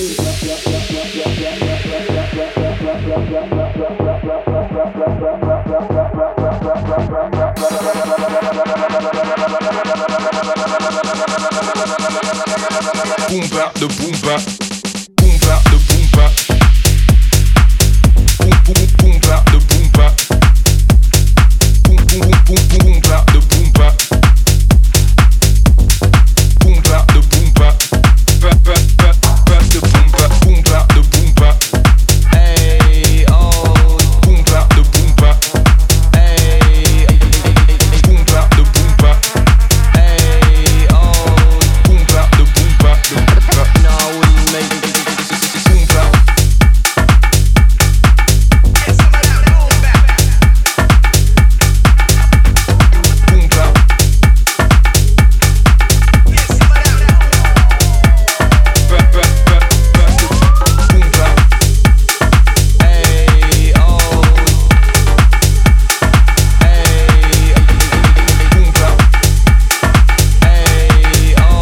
Boom bap the boom bap. Boom bap the boom bap. Boom boom boom bap the boom bap. Boom boom boom boom bap the boom bap. Boom bap the boom bap. Bap bap bap bap the boom bap. Boom bap the boom bap. Hey oh. Boom bap the boom bap. Hey. Boom bap the boom bap. Hey oh. Boom bap the boom bap. Now we make boom bap. Boom bap. Bap bap bap bap the boom bap. Hey oh. Hey. Boom bap. Hey oh.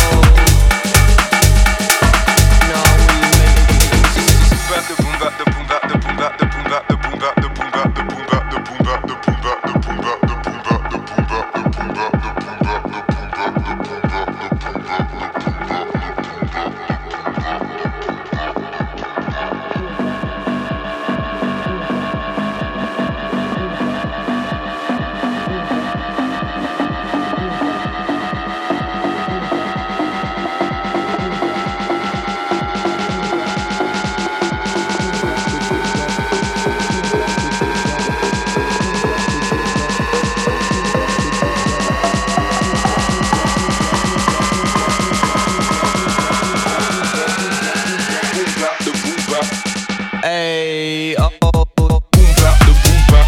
Hey, oh. Boom bap the boom bap.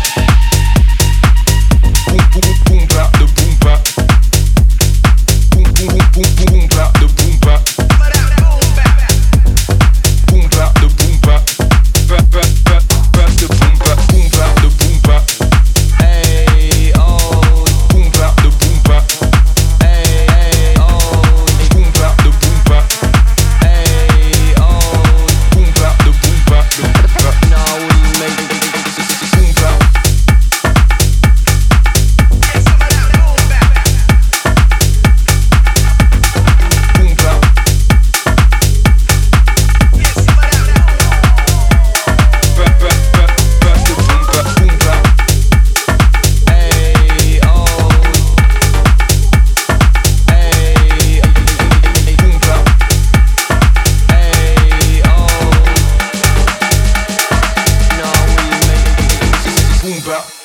Boom boom boom bap the boom bap. Boom boom boom boom bap the boom bap. Boom bap the boom bap. Bap bap bap bap the boom bap. Boom bap the boom bap. Hey oh. Boom bap the boom bap. Hey oh. Boom bap the boom bap. Hey oh. Boom bap the boom bap. Now we make boom bap. Boom bap. Bap bap bap bap the boom bap. Boom bap. Hey oh. Hey. Boom bap. Hey oh. Now we make boom bap.